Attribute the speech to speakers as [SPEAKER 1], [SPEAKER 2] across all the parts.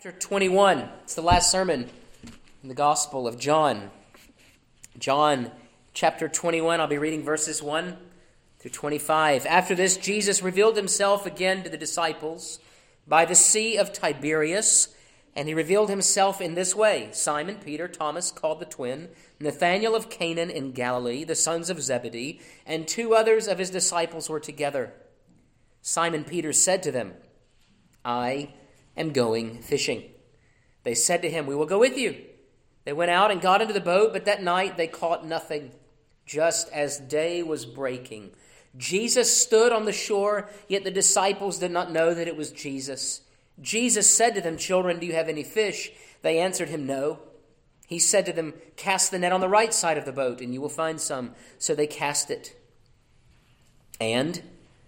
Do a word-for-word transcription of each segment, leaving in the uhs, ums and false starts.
[SPEAKER 1] Chapter twenty-one. It's the last sermon in the Gospel of John. John chapter twenty-one, I'll be reading verses one through twenty-five. After this, Jesus revealed himself again to the disciples by the Sea of Tiberias, and he revealed himself in this way. Simon, Peter, Thomas, called the twin, Nathanael of Canaan in Galilee, the sons of Zebedee, and two others of his disciples were together. Simon Peter said to them, I am going fishing. They said to him, we will go with you. They went out and got into the boat, but that night they caught nothing. Just as day was breaking, Jesus stood on the shore, yet the disciples did not know that it was Jesus. Jesus said to them, children, do you have any fish? They answered him, no. He said to them, cast the net on the right side of the boat, and you will find some. So they cast it. And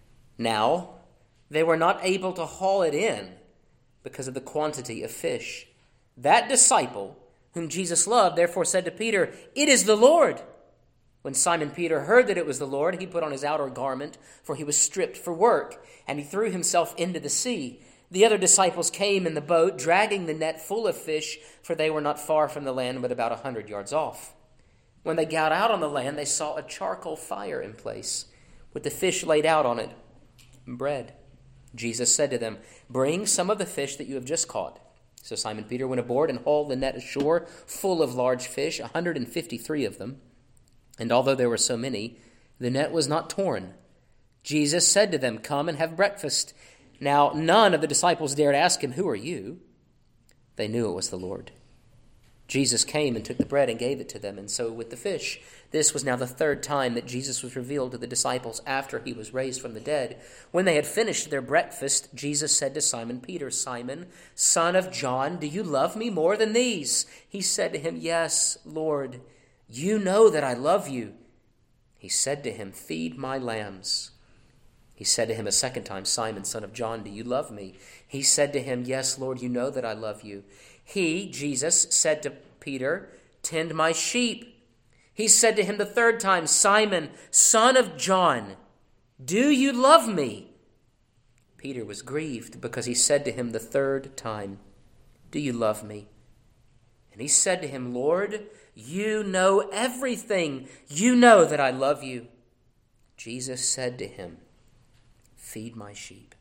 [SPEAKER 1] now they were not able to haul it in because of the quantity of fish. That disciple, whom Jesus loved, therefore said to Peter, it is the Lord. When Simon Peter heard that it was the Lord, he put on his outer garment, for he was stripped for work, and he threw himself into the sea. The other disciples came in the boat, dragging the net full of fish, for they were not far from the land, but about a hundred yards off. When they got out on the land, they saw a charcoal fire in place, with the fish laid out on it, and bread. Jesus said to them, bring some of the fish that you have just caught. So Simon Peter went aboard and hauled the net ashore, full of large fish, one hundred fifty-three of them. And although there were so many, the net was not torn. Jesus said to them, come and have breakfast. Now none of the disciples dared ask him, who are you? They knew it was the Lord. Jesus came and took the bread and gave it to them, and so with the fish. This was now the third time that Jesus was revealed to the disciples after he was raised from the dead. When they had finished their breakfast, Jesus said to Simon Peter, Simon, son of John, do you love me more than these? He said to him, yes, Lord, you know that I love you. He said to him, feed my lambs. He said to him a second time, Simon, son of John, do you love me? He said to him, yes, Lord, you know that I love you. He, Jesus, said to Peter, tend my sheep. He said to him the third time, Simon, son of John, do you love me? Peter was grieved because he said to him the third time, do you love me? And he said to him, Lord, you know everything. You know that I love you. Jesus said to him, feed my sheep.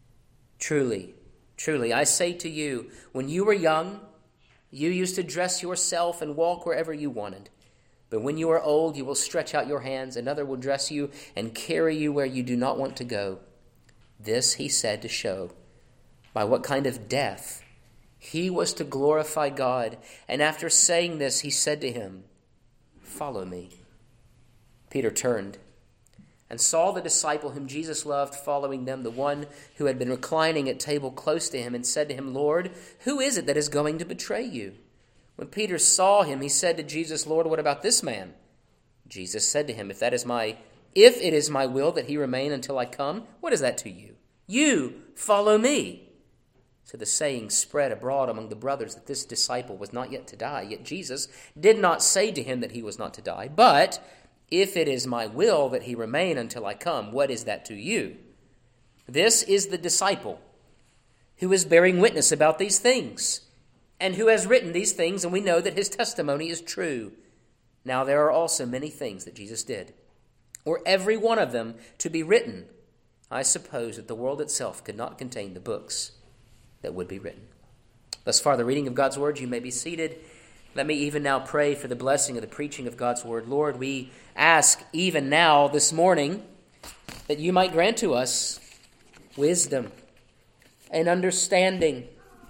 [SPEAKER 1] Truly, truly, I say to you, when you were young, you used to dress yourself and walk wherever you wanted. But when you are old, you will stretch out your hands, another will dress you and carry you where you do not want to go. This he said to show by what kind of death he was to glorify God. And after saying this, he said to him, follow me. Peter turned and saw the disciple whom Jesus loved following them, the one who had been reclining at table close to him, and said to him, Lord, who is it that is going to betray you? When Peter saw him, he said to Jesus, Lord, what about this man? Jesus said to him, if that is my, if it is my will that he remain until I come, what is that to you? You follow me. So the saying spread abroad among the brothers that this disciple was not yet to die. Yet Jesus did not say to him that he was not to die, but if it is my will that he remain until I come, what is that to you? This is the disciple who is bearing witness about these things, and who has written these things, and we know that his testimony is true. Now there are also many things that Jesus did, were every one of them to be written, I suppose that the world itself could not contain the books that would be written. Thus far the reading of God's word. You may be seated. Let me even now pray for the blessing of the preaching of God's word. Lord, we ask even now this morning that you might grant to us wisdom and understanding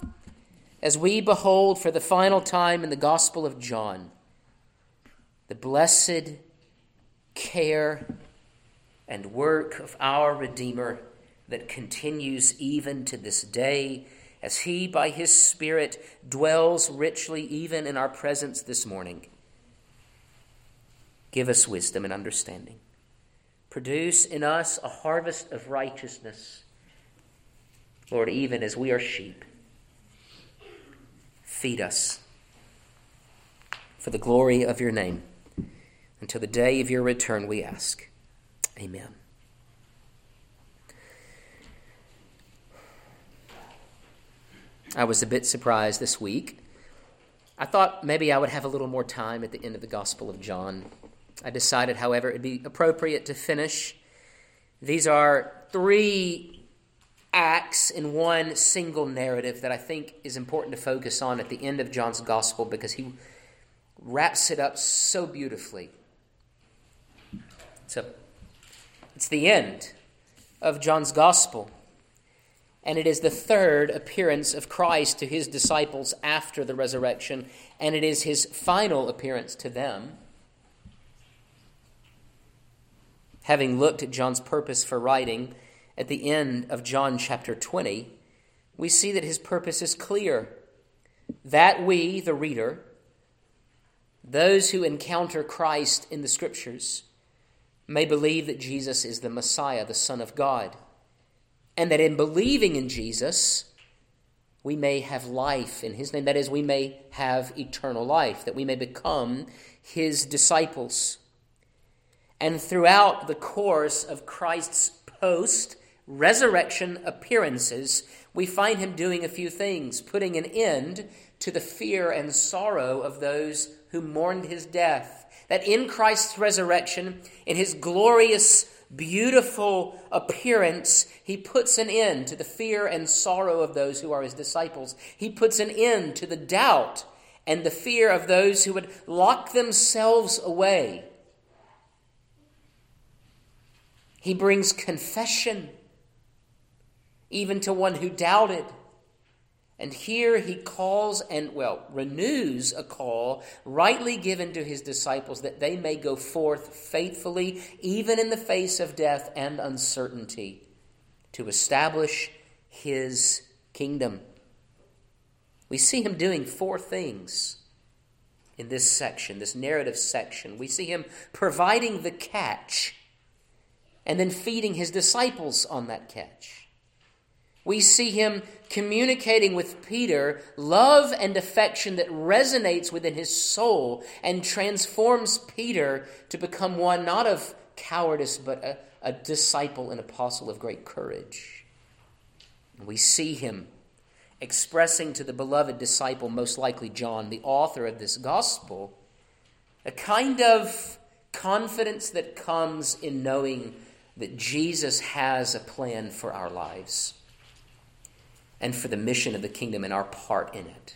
[SPEAKER 1] as we behold for the final time in the Gospel of John the blessed care and work of our Redeemer that continues even to this day, as he, by his Spirit, dwells richly even in our presence this morning. Give us wisdom and understanding. Produce in us a harvest of righteousness, Lord, even as we are sheep. Feed us for the glory of your name. Until the day of your return, we ask. Amen. I was a bit surprised this week. I thought maybe I would have a little more time at the end of the Gospel of John. I decided, however, it would be appropriate to finish. These are three acts in one single narrative that I think is important to focus on at the end of John's Gospel because he wraps it up so beautifully. So, it's the end of John's Gospel. And it is the third appearance of Christ to his disciples after the resurrection, and it is his final appearance to them. Having looked at John's purpose for writing at the end of John chapter twenty, we see that his purpose is clear, that we, the reader, those who encounter Christ in the Scriptures, may believe that Jesus is the Messiah, the Son of God. And that in believing in Jesus, we may have life in his name. That is, we may have eternal life, that we may become his disciples. And throughout the course of Christ's post-resurrection appearances, we find him doing a few things, putting an end to the fear and sorrow of those who mourned his death. That in Christ's resurrection, in his glorious beautiful appearance, he puts an end to the fear and sorrow of those who are his disciples. He puts an end to the doubt and the fear of those who would lock themselves away. He brings confession even to one who doubted. And here he calls and, well, renews a call rightly given to his disciples that they may go forth faithfully, even in the face of death and uncertainty, to establish his kingdom. We see him doing four things in this section, this narrative section. We see him providing the catch and then feeding his disciples on that catch. We see him communicating with Peter love and affection that resonates within his soul and transforms Peter to become one not of cowardice, but a, a disciple and apostle of great courage. And we see him expressing to the beloved disciple, most likely John, the author of this gospel, a kind of confidence that comes in knowing that Jesus has a plan for our lives and for the mission of the kingdom and our part in it.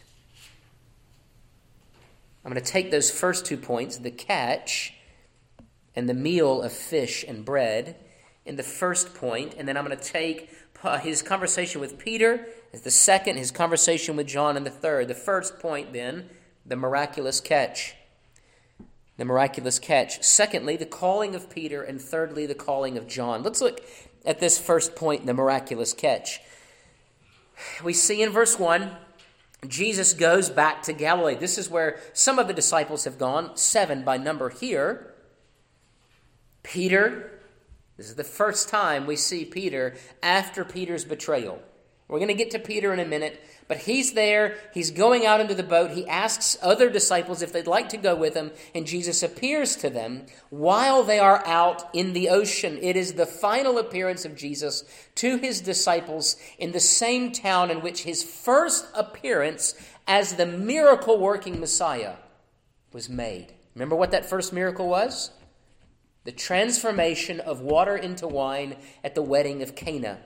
[SPEAKER 1] I'm going to take those first two points, the catch and the meal of fish and bread, in the first point, and then I'm going to take his conversation with Peter as the second, his conversation with John in the third. The first point, then, the miraculous catch. The miraculous catch. Secondly, the calling of Peter, and thirdly, the calling of John. Let's look at this first point, the miraculous catch. We see in verse one, Jesus goes back to Galilee. This is where some of the disciples have gone, seven by number here. Peter, this is the first time we see Peter after Peter's betrayal. We're going to get to Peter in a minute, but he's there. He's going out into the boat. He asks other disciples if they'd like to go with him, and Jesus appears to them while they are out in the ocean. It is the final appearance of Jesus to his disciples in the same town in which his first appearance as the miracle-working Messiah was made. Remember what that first miracle was? The transformation of water into wine at the wedding of Cana.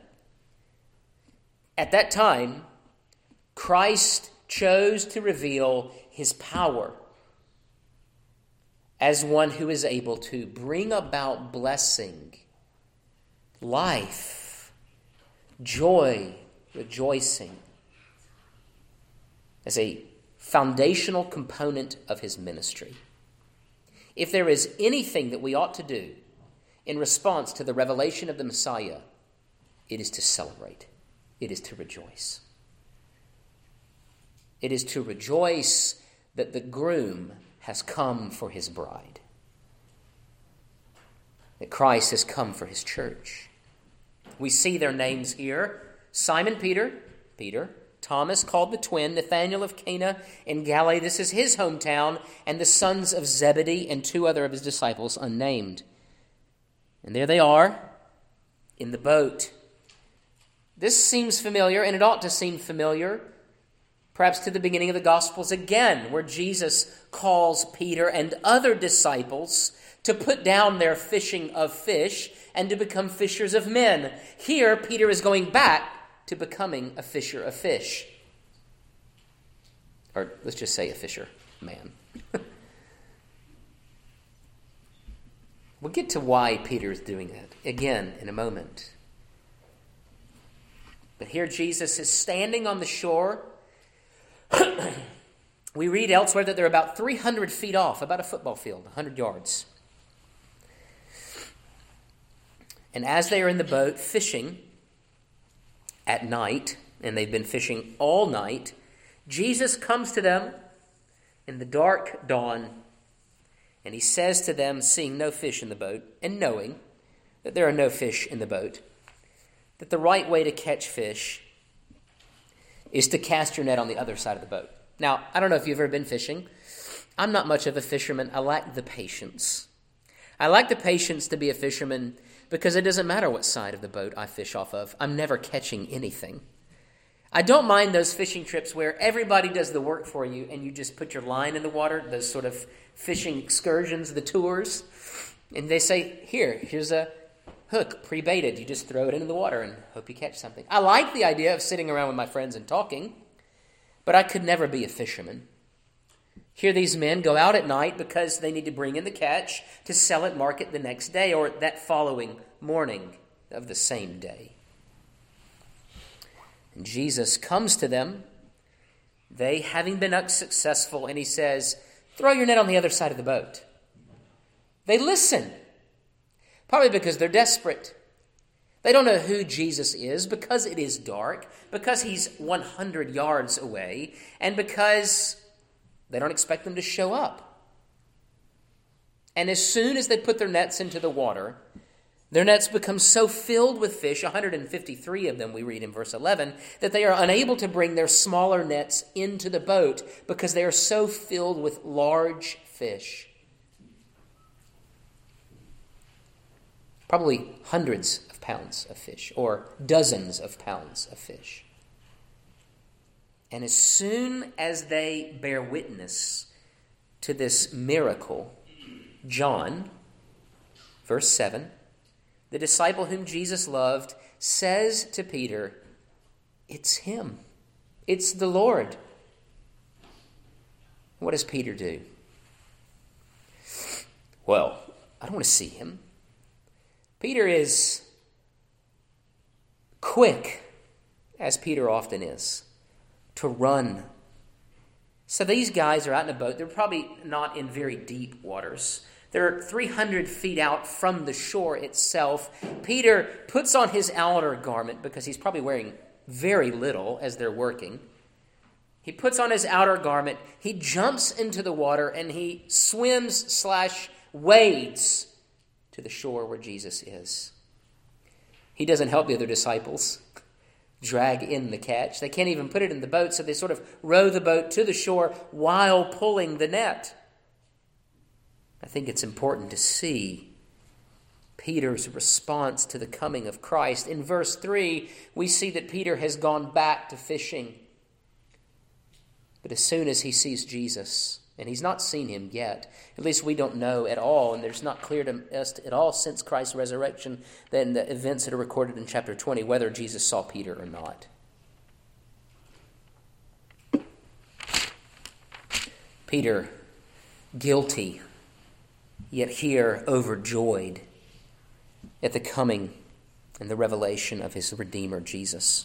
[SPEAKER 1] At that time, Christ chose to reveal his power as one who is able to bring about blessing, life, joy, rejoicing, as a foundational component of his ministry. If there is anything that we ought to do in response to the revelation of the Messiah, it is to celebrate. It is to rejoice. It is to rejoice that the groom has come for his bride. That Christ has come for his church. We see their names here. Simon Peter, Peter, Thomas called the twin, Nathanael of Cana in Galilee, this is his hometown, and the sons of Zebedee and two other of his disciples unnamed. And there they are in the boat. This seems familiar, and it ought to seem familiar perhaps to the beginning of the Gospels again, where Jesus calls Peter and other disciples to put down their fishing of fish and to become fishers of men. Here, Peter is going back to becoming a fisher of fish. Or let's just say a fisher man. We'll get to why Peter is doing that again in a moment. But here Jesus is standing on the shore. We read elsewhere that they're about three hundred feet off, about a football field, one hundred yards. And as they are in the boat fishing at night, and they've been fishing all night, Jesus comes to them in the dark dawn, and he says to them, seeing no fish in the boat, and knowing that there are no fish in the boat, that the right way to catch fish is to cast your net on the other side of the boat. Now, I don't know if you've ever been fishing. I'm not much of a fisherman. I lack the patience. I lack the patience to be a fisherman because it doesn't matter what side of the boat I fish off of. I'm never catching anything. I don't mind those fishing trips where everybody does the work for you and you just put your line in the water, those sort of fishing excursions, the tours, and they say, here, here's a hook pre-baited. You just throw it into the water and hope you catch something. I like the idea of sitting around with my friends and talking, but I could never be a fisherman. Here these men go out at night because they need to bring in the catch to sell at market the next day or that following morning of the same day. And Jesus comes to them, they having been unsuccessful, and he says, throw your net on the other side of the boat. They listen, probably because they're desperate. They don't know who Jesus is because it is dark, because he's one hundred yards away, and because they don't expect them to show up. And as soon as they put their nets into the water, their nets become so filled with fish, one hundred fifty-three of them we read in verse eleven, that they are unable to bring their smaller nets into the boat because they are so filled with large fish. Probably hundreds of pounds of fish, or dozens of pounds of fish. And as soon as they bear witness to this miracle, John, verse seven, the disciple whom Jesus loved, says to Peter, it's him. It's the Lord. What does Peter do? Well, I don't want to see him. Peter is quick, as Peter often is, to run. So these guys are out in a boat. They're probably not in very deep waters. They're three hundred feet out from the shore itself. Peter puts on his outer garment because he's probably wearing very little as they're working. He puts on his outer garment. He jumps into the water and he swims slash wades to the shore where Jesus is. He doesn't help the other disciples drag in the catch. They can't even put it in the boat, so they sort of row the boat to the shore while pulling the net. I think it's important to see Peter's response to the coming of Christ. In verse three, we see that Peter has gone back to fishing. But as soon as he sees Jesus, and he's not seen him yet, at least we don't know at all, and there's not clear to us at all since Christ's resurrection, then the events that are recorded in chapter twenty, whether Jesus saw Peter or not. Peter, guilty, yet here overjoyed at the coming and the revelation of his Redeemer, Jesus.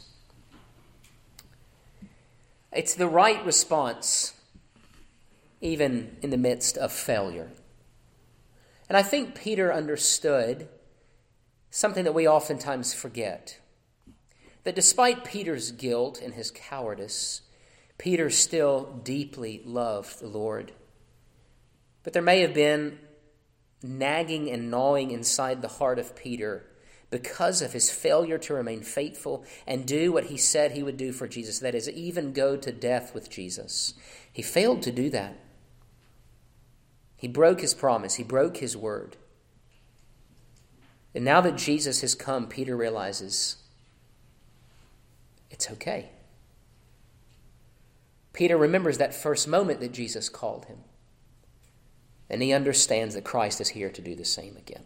[SPEAKER 1] It's the right response, even in the midst of failure. And I think Peter understood something that we oftentimes forget, that despite Peter's guilt and his cowardice, Peter still deeply loved the Lord. But there may have been nagging and gnawing inside the heart of Peter because of his failure to remain faithful and do what he said he would do for Jesus, that is, even go to death with Jesus. He failed to do that. He broke his promise. He broke his word. And now that Jesus has come, Peter realizes it's okay. Peter remembers that first moment that Jesus called him. And he understands that Christ is here to do the same again.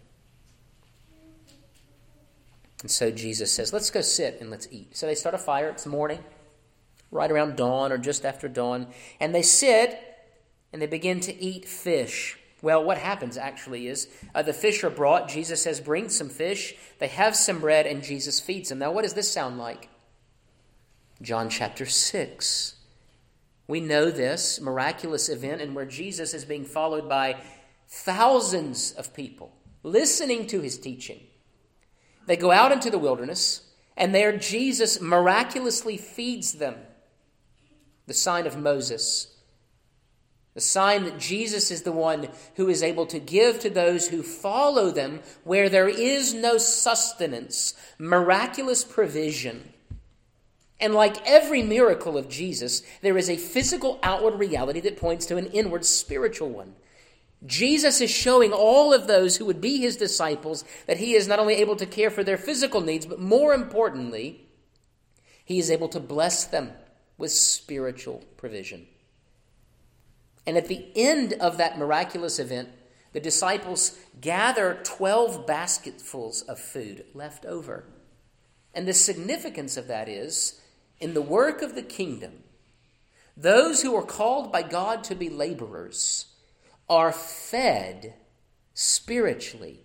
[SPEAKER 1] And so Jesus says, let's go sit and let's eat. So they start a fire. It's morning, right around dawn or just after dawn. And they sit and they begin to eat fish. Well, what happens actually is uh, the fish are brought. Jesus says, bring some fish. They have some bread and Jesus feeds them. Now, what does this sound like? John chapter six. We know this miraculous event and where Jesus is being followed by thousands of people listening to his teaching. They go out into the wilderness, and there Jesus miraculously feeds them. The sign of Moses. The sign that Jesus is the one who is able to give to those who follow them where there is no sustenance, miraculous provision. And like every miracle of Jesus, there is a physical outward reality that points to an inward spiritual one. Jesus is showing all of those who would be his disciples that he is not only able to care for their physical needs, but more importantly, he is able to bless them with spiritual provision. And at the end of that miraculous event, the disciples gather twelve basketfuls of food left over. And the significance of that is, in the work of the kingdom, those who are called by God to be laborers are fed spiritually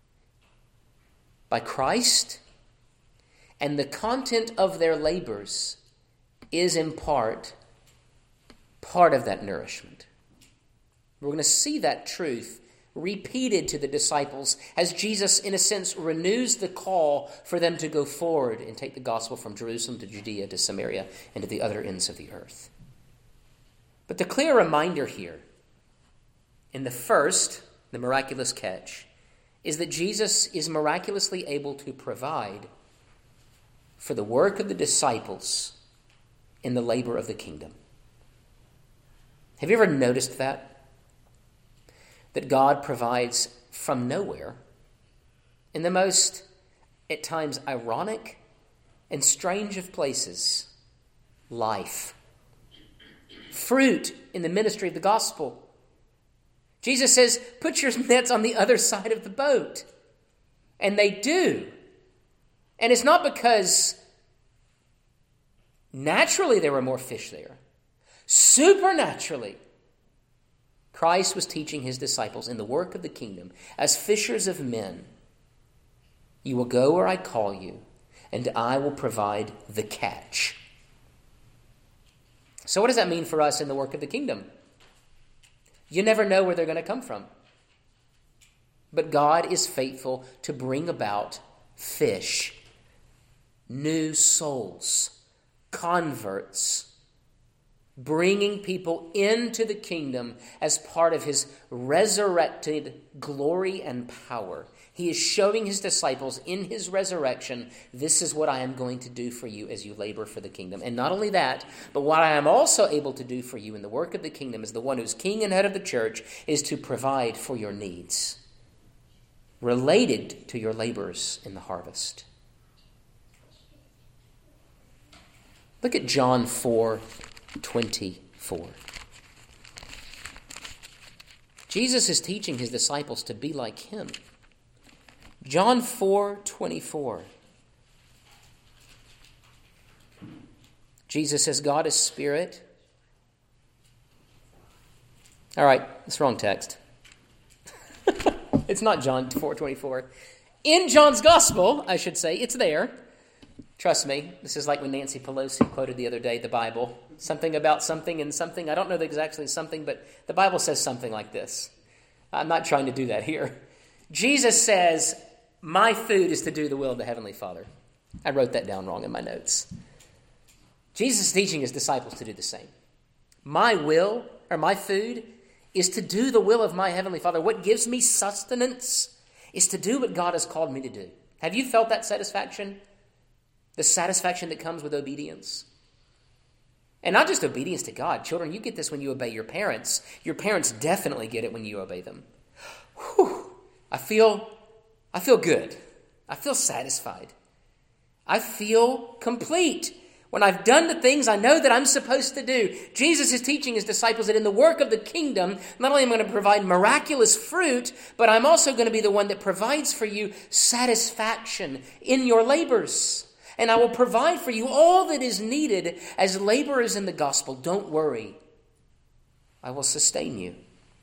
[SPEAKER 1] by Christ, and the content of their labors is in part part of that nourishment. We're going to see that truth repeated to the disciples as Jesus, in a sense, renews the call for them to go forward and take the gospel from Jerusalem to Judea to Samaria and to the other ends of the earth. But the clear reminder here, in the first, the miraculous catch, is that Jesus is miraculously able to provide for the work of the disciples in the labor of the kingdom. Have you ever noticed that? That God provides from nowhere, in the most, at times, ironic and strange of places, life. Fruit in the ministry of the gospel. Jesus says, put your nets on the other side of the boat. And they do. And it's not because naturally there were more fish there. Supernaturally, Christ was teaching his disciples in the work of the kingdom, as fishers of men, you will go where I call you, and I will provide the catch. So what does that mean for us in the work of the kingdom? You never know where they're going to come from. But God is faithful to bring about fish, new souls, converts, bringing people into the kingdom as part of his resurrected glory and power. He is showing his disciples in his resurrection, this is what I am going to do for you as you labor for the kingdom. And not only that, but what I am also able to do for you in the work of the kingdom as the one who's king and head of the church is to provide for your needs related to your labors in the harvest. Look at John four twenty-four. Jesus is teaching his disciples to be like him. John four twenty-four. Jesus says, God is spirit. All right, it's wrong text. It's not John four twenty-four. In John's gospel, I should say, it's there. Trust me, this is like when Nancy Pelosi quoted the other day the Bible. Something about something and something. I don't know exactly something, but the Bible says something like this. I'm not trying to do that here. Jesus says, my food is to do the will of the Heavenly Father. I wrote that down wrong in my notes. Jesus is teaching his disciples to do the same. My will, or my food, is to do the will of my Heavenly Father. What gives me sustenance is to do what God has called me to do. Have you felt that satisfaction? The satisfaction that comes with obedience. And not just obedience to God. Children, you get this when you obey your parents. Your parents definitely get it when you obey them. Whew. I feel, I feel good. I feel satisfied. I feel complete when I've done the things I know that I'm supposed to do. Jesus is teaching his disciples that in the work of the kingdom, not only am I going to provide miraculous fruit, but I'm also going to be the one that provides for you satisfaction in your labors. And I will provide for you all that is needed as laborers in the gospel. Don't worry. I will sustain you.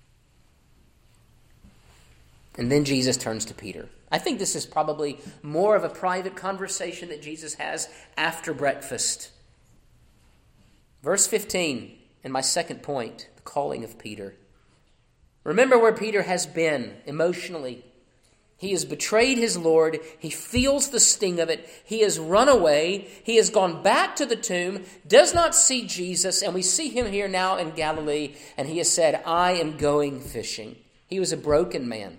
[SPEAKER 1] And then Jesus turns to Peter. I think this is probably more of a private conversation that Jesus has after breakfast. Verse fifteen, and my second point, the calling of Peter. Remember where Peter has been emotionally. He has betrayed his Lord. He feels the sting of it. He has run away. He has gone back to the tomb, does not see Jesus, and we see him here now in Galilee, and he has said, I am going fishing. He was a broken man.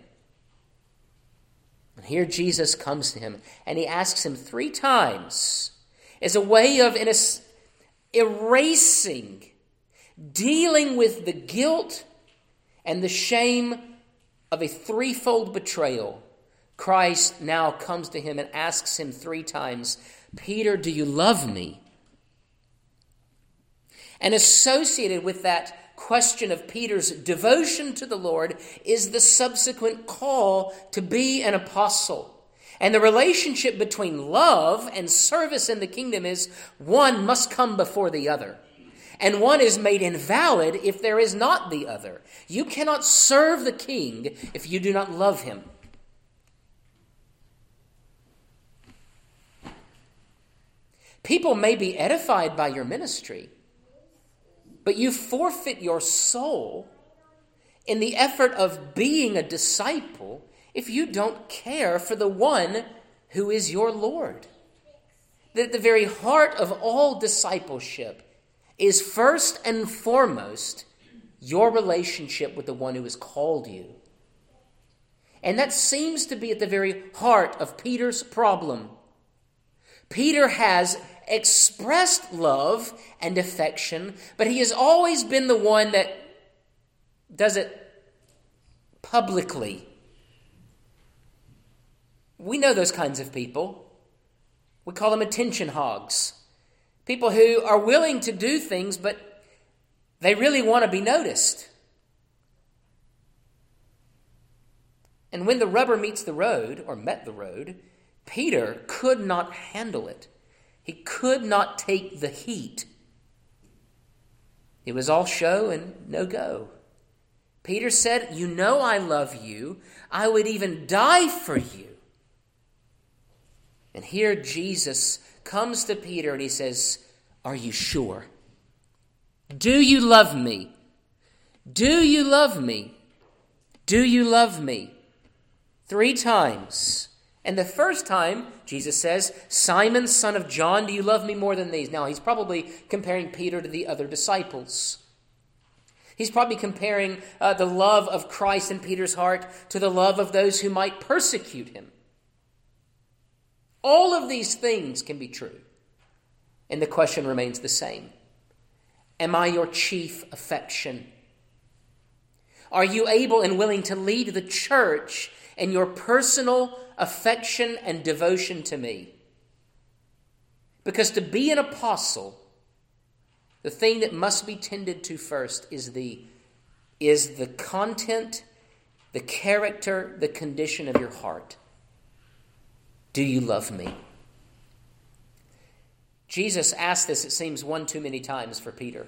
[SPEAKER 1] And here Jesus comes to him, and he asks him three times as a way of in a, erasing, dealing with the guilt and the shame of a threefold betrayal. Christ now comes to him and asks him three times, Peter, do you love me? And associated with that question of Peter's devotion to the Lord is the subsequent call to be an apostle. And the relationship between love and service in the kingdom is one must come before the other. And one is made invalid if there is not the other. You cannot serve the king if you do not love him. People may be edified by your ministry, but you forfeit your soul in the effort of being a disciple if you don't care for the one who is your Lord. That the very heart of all discipleship is first and foremost your relationship with the one who has called you. And that seems to be at the very heart of Peter's problem. Peter has expressed love and affection, but he has always been the one that does it publicly. We know those kinds of people. We call them attention hogs. People who are willing to do things, but they really want to be noticed. And when the rubber meets the road, or met the road, Peter could not handle it. He could not take the heat. It was all show and no go. Peter said, you know I love you. I would even die for you. And here Jesus comes to Peter and he says, are you sure? Do you love me? Do you love me? Do you love me? Three times. And the first time, Jesus says, Simon, son of John, do you love me more than these? Now, he's probably comparing Peter to the other disciples. He's probably comparing uh, the love of Christ in Peter's heart to the love of those who might persecute him. All of these things can be true. And the question remains the same. Am I your chief affection? Are you able and willing to lead the church in your personal affection and devotion to me? Because to be an apostle, the thing that must be tended to first is the, is the content, the character, the condition of your heart. Do you love me? Jesus asked this, it seems, one too many times for Peter.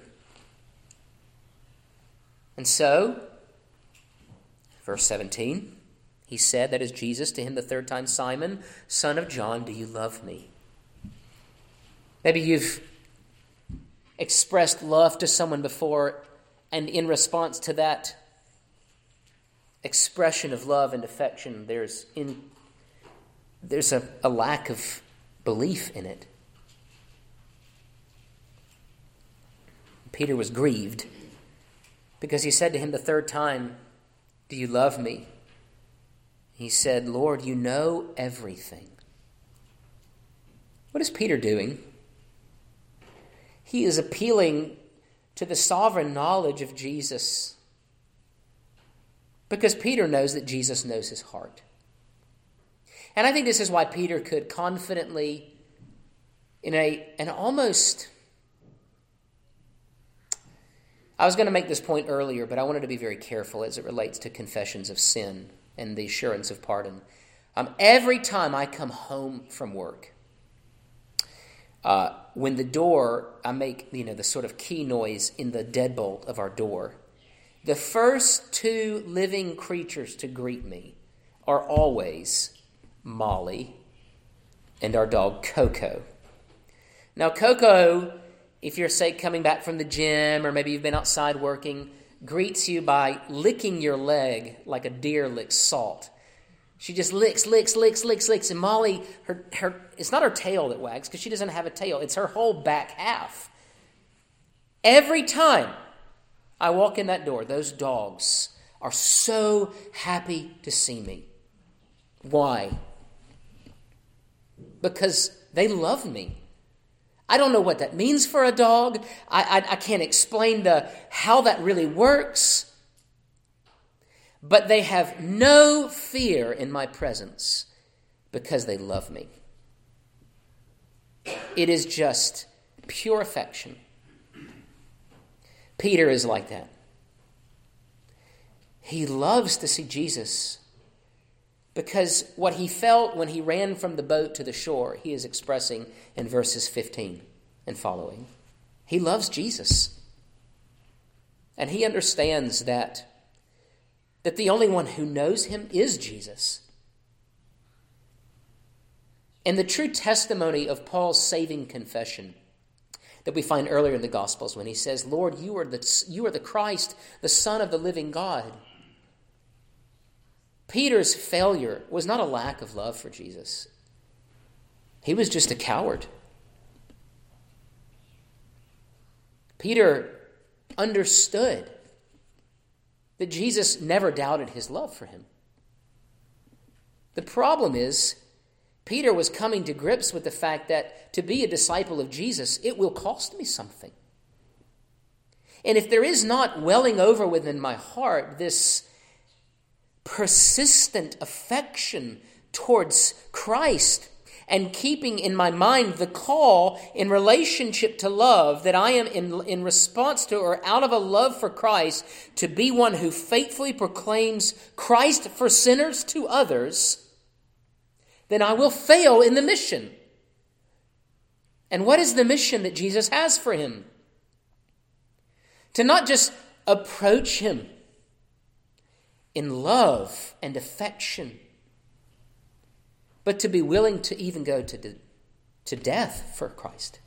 [SPEAKER 1] And so, verse seventeen, he said, that is Jesus, to him the third time, Simon, son of John, do you love me? Maybe you've expressed love to someone before, and in response to that expression of love and affection, there's in there's a, a lack of belief in it. Peter was grieved because he said to him the third time, do you love me? He said, Lord, you know everything. What is Peter doing? He is appealing to the sovereign knowledge of Jesus because Peter knows that Jesus knows his heart. And I think this is why Peter could confidently in a an almost... I was going to make this point earlier, but I wanted to be very careful as it relates to confessions of sin and the assurance of pardon. Um, every time I come home from work, uh, when the door, I make, you know, the sort of key noise in the deadbolt of our door, the first two living creatures to greet me are always Molly and our dog Coco. Now, Coco, if you're, say, coming back from the gym or maybe you've been outside working, greets you by licking your leg like a deer licks salt. She just licks, licks, licks, licks, licks. And Molly, her, her, it's not her tail that wags because she doesn't have a tail. It's her whole back half. Every time I walk in that door, those dogs are so happy to see me. Why? Because they love me. I don't know what that means for a dog. I, I, I can't explain the how that really works. But they have no fear in my presence because they love me. It is just pure affection. Peter is like that. He loves to see Jesus because what he felt when he ran from the boat to the shore, he is expressing in verses fifteen and following. He loves Jesus. And he understands that, that the only one who knows him is Jesus. And the true testimony of Paul's saving confession that we find earlier in the Gospels when he says, Lord, you are the, you are the Christ, the Son of the living God. Peter's failure was not a lack of love for Jesus. He was just a coward. Peter understood that Jesus never doubted his love for him. The problem is, Peter was coming to grips with the fact that to be a disciple of Jesus, it will cost me something. And if there is not welling over within my heart this persistent affection towards Christ and keeping in my mind the call in relationship to love that I am in, in response to or out of a love for Christ to be one who faithfully proclaims Christ for sinners to others, then I will fail in the mission. And what is the mission that Jesus has for him? To not just approach him in love and affection, but to be willing to even go to, de- to death for Christ.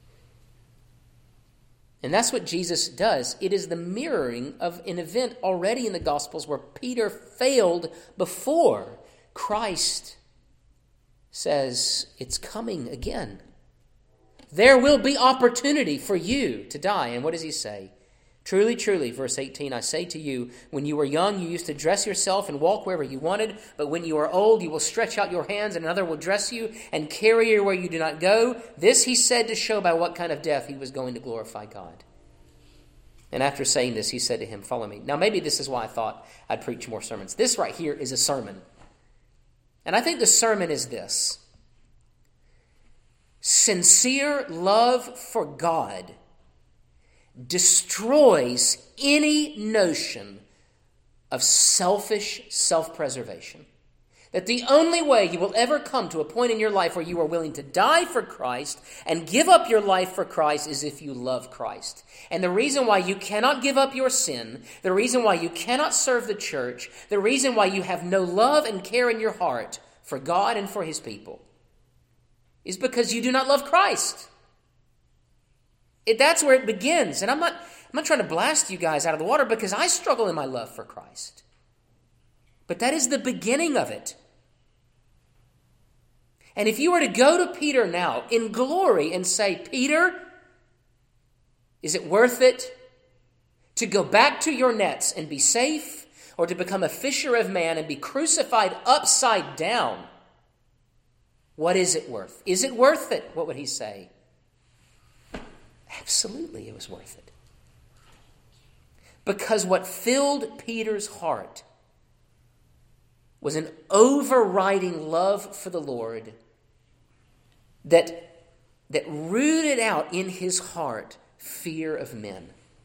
[SPEAKER 1] And that's what Jesus does. It is the mirroring of an event already in the Gospels where Peter failed before Christ says, it's coming again. There will be opportunity for you to die. And what does he say? Truly, truly, verse eighteen, I say to you, when you were young, you used to dress yourself and walk wherever you wanted. But when you are old, you will stretch out your hands, and another will dress you and carry you where you do not go. This he said to show by what kind of death he was going to glorify God. And after saying this, he said to him, follow me. Now, maybe this is why I thought I'd preach more sermons. This right here is a sermon. And I think the sermon is this. Sincere love for God destroys any notion of selfish self-preservation. That the only way you will ever come to a point in your life where you are willing to die for Christ and give up your life for Christ is if you love Christ. And the reason why you cannot give up your sin, the reason why you cannot serve the church, the reason why you have no love and care in your heart for God and for his people is because you do not love Christ. It, that's where it begins. And I'm not, I'm not trying to blast you guys out of the water because I struggle in my love for Christ. But that is the beginning of it. And if you were to go to Peter now in glory and say, Peter, is it worth it to go back to your nets and be safe, or to become a fisher of man and be crucified upside down? What is it worth? Is it worth it? What would he say? Absolutely, it was worth it. Because what filled Peter's heart was an overriding love for the Lord that that rooted out in his heart fear of men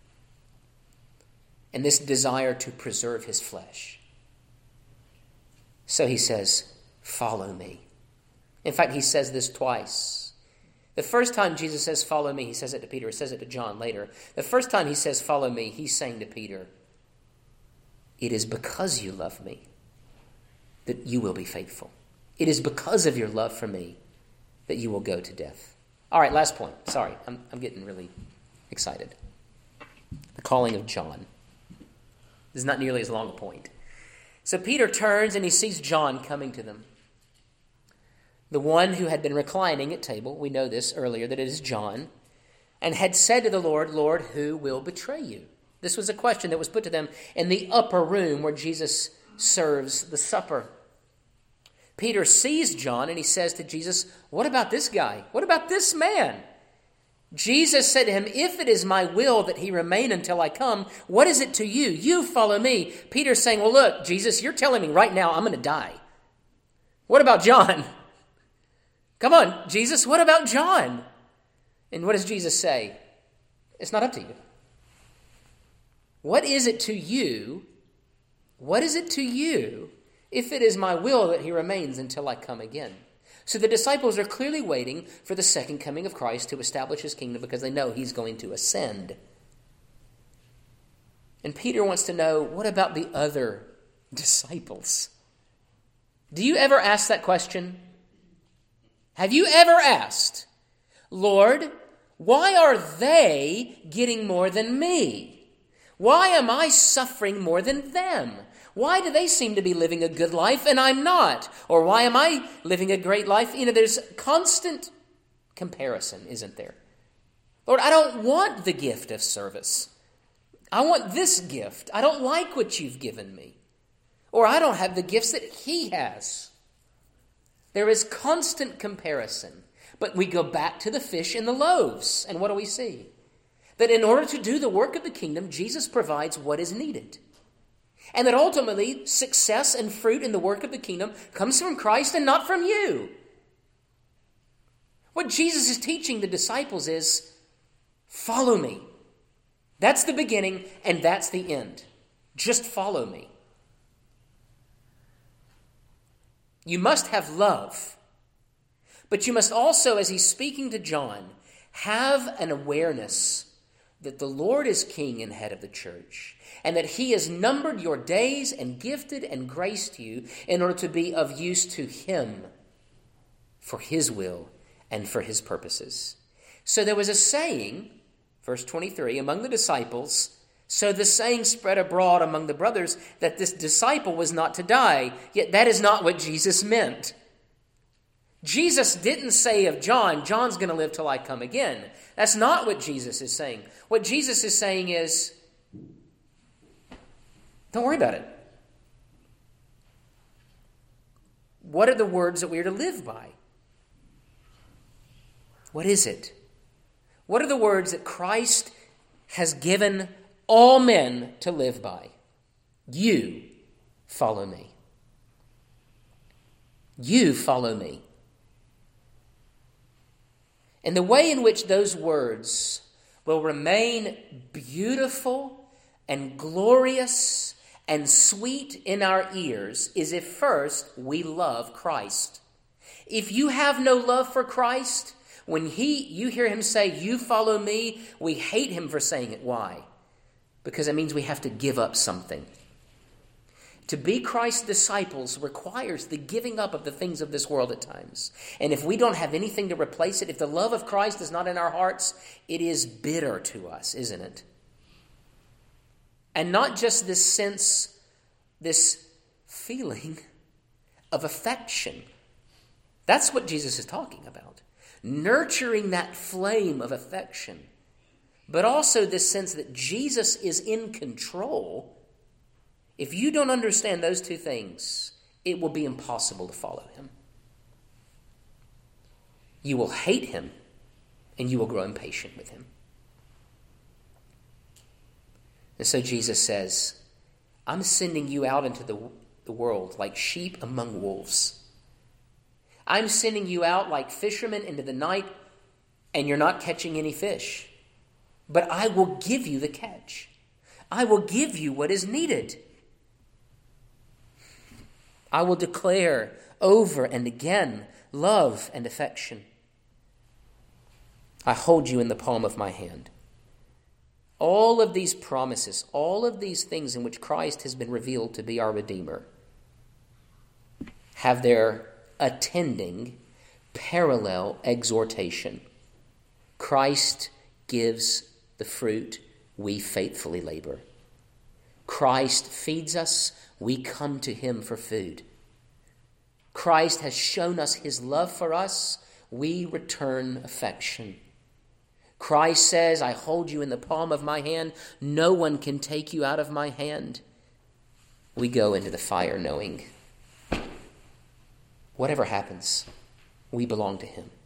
[SPEAKER 1] and this desire to preserve his flesh. So he says, follow me. In fact, he says this twice. The first time Jesus says, follow me, he says it to Peter. He says it to John later. The first time he says, follow me, he's saying to Peter, it is because you love me that you will be faithful. It is because of your love for me that you will go to death. All right, last point. Sorry, I'm, I'm getting really excited. The calling of John. This is not nearly as long a point. So Peter turns and he sees John coming to them. The one who had been reclining at table, we know this earlier, that it is John, and had said to the Lord, Lord, who will betray you? This was a question that was put to them in the upper room where Jesus serves the supper. Peter sees John and he says to Jesus, what about this guy? What about this man? Jesus said to him, if it is my will that he remain until I come, what is it to you? You follow me. Peter's saying, well, look, Jesus, you're telling me right now I'm going to die. What about John? Come on, Jesus, what about John? And what does Jesus say? It's not up to you. What is it to you? What is it to you if it is my will that he remains until I come again? So the disciples are clearly waiting for the second coming of Christ to establish his kingdom because they know he's going to ascend. And Peter wants to know, what about the other disciples? Do you ever ask that question? Have you ever asked, Lord, why are they getting more than me? Why am I suffering more than them? Why do they seem to be living a good life and I'm not? Or why am I living a great life? You know, there's constant comparison, isn't there? Lord, I don't want the gift of service. I want this gift. I don't like what you've given me. Or I don't have the gifts that he has. There is constant comparison. But we go back to the fish and the loaves. And what do we see? That in order to do the work of the kingdom, Jesus provides what is needed. And that ultimately, success and fruit in the work of the kingdom comes from Christ and not from you. What Jesus is teaching the disciples is, follow me. That's the beginning and that's the end. Just follow me. You must have love. But you must also, as he's speaking to John, have an awareness that the Lord is king and head of the church, and that he has numbered your days and gifted and graced you in order to be of use to him for his will and for his purposes. So there was a saying, verse twenty-three, among the disciples, so the saying spread abroad among the brothers that this disciple was not to die, yet that is not what Jesus meant. Jesus didn't say of John, John's going to live till I come again. That's not what Jesus is saying. What Jesus is saying is, don't worry about it. What are the words that we are to live by? What is it? What are the words that Christ has given all men to live by? You follow me. You follow me. And the way in which those words will remain beautiful and glorious and sweet in our ears is if first we love Christ. If you have no love for Christ, when he you hear him say, you follow me, we hate him for saying it. Why? Because it means we have to give up something. To be Christ's disciples requires the giving up of the things of this world at times. And if we don't have anything to replace it, if the love of Christ is not in our hearts, it is bitter to us, isn't it? And not just this sense, this feeling of affection. That's what Jesus is talking about. Nurturing that flame of affection. But also this sense that Jesus is in control. If you don't understand those two things, it will be impossible to follow him. You will hate him, and you will grow impatient with him. And so Jesus says, I'm sending you out into the, the world like sheep among wolves. I'm sending you out like fishermen into the night and you're not catching any fish. But I will give you the catch. I will give you what is needed. I will declare over and again love and affection. I hold you in the palm of my hand. All of these promises, all of these things in which Christ has been revealed to be our Redeemer, have their attending parallel exhortation. Christ gives the fruit, we faithfully labor. Christ feeds us, we come to him for food. Christ has shown us his love for us, we return affection. Christ says, I hold you in the palm of my hand, no one can take you out of my hand. We go into the fire knowing whatever happens, we belong to him.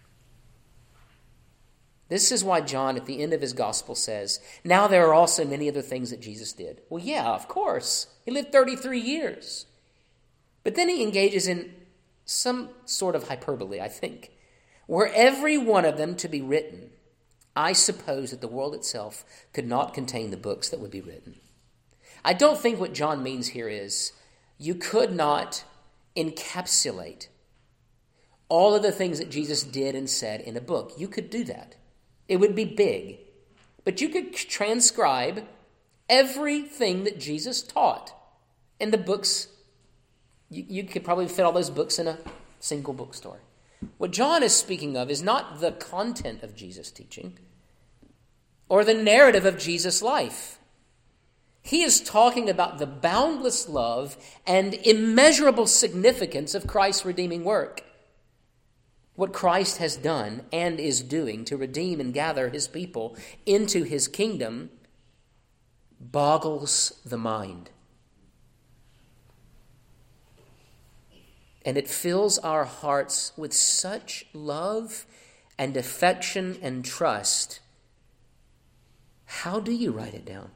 [SPEAKER 1] This is why John, at the end of his gospel, says, now there are also many other things that Jesus did. Well, yeah, of course. He lived thirty-three years. But then he engages in some sort of hyperbole, I think. Were every one of them to be written, I suppose that the world itself could not contain the books that would be written. I don't think what John means here is you could not encapsulate all of the things that Jesus did and said in a book. You could do that. It would be big. But you could transcribe everything that Jesus taught in the books. You, you could probably fit all those books in a single bookstore. What John is speaking of is not the content of Jesus' teaching or the narrative of Jesus' life. He is talking about the boundless love and immeasurable significance of Christ's redeeming work. What Christ has done and is doing to redeem and gather his people into his kingdom boggles the mind. And it fills our hearts with such love and affection and trust. How do you write it down?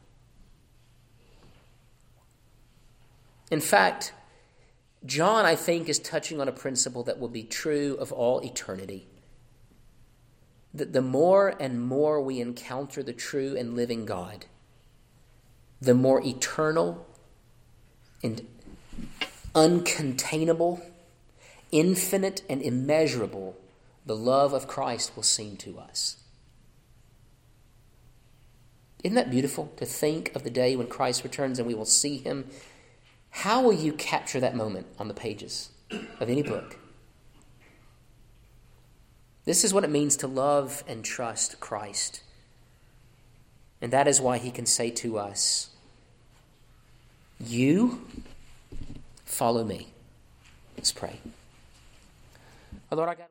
[SPEAKER 1] In fact, John, I think, is touching on a principle that will be true of all eternity. That the more and more we encounter the true and living God, the more eternal and uncontainable, infinite and immeasurable the love of Christ will seem to us. Isn't that beautiful to think of the day when Christ returns and we will see him? How will you capture that moment on the pages of any book? This is what it means to love and trust Christ. And that is why he can say to us, you follow me. Let's pray. Lord, I got